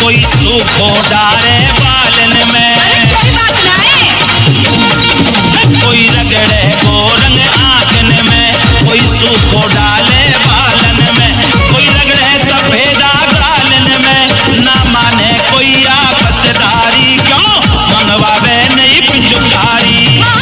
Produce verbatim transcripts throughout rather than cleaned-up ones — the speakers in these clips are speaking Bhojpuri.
कोई सूखो डारे बालन में, कोई बात ना है। कोई रगड़े को रंग आंखन में, कोई सूखो डाले बालन में, कोई रगड़े सफेदा गालन में, ना माने कोई आपतदारी, क्यों मंगवावे नहीं पिचकारी।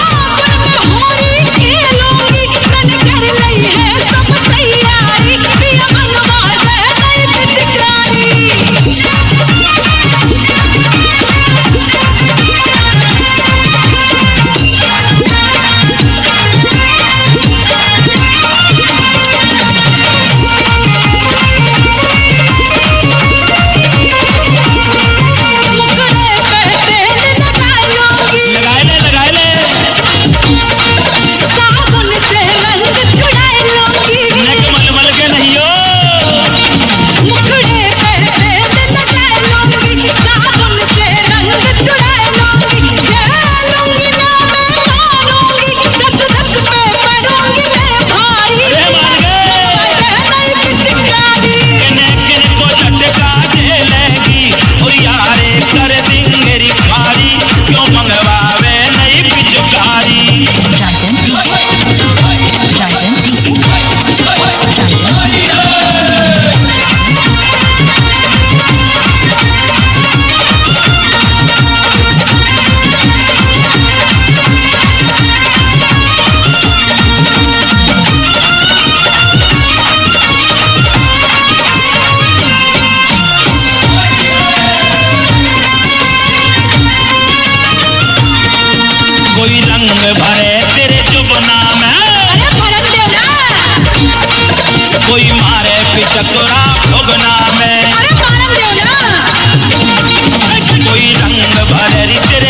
कोई रंग भरे तेरे जुबना में, अरे भरत दे ना। कोई मारे पिचकोरा भोगना में, अरे मारन दे ना। कोई रंग भरे तेरे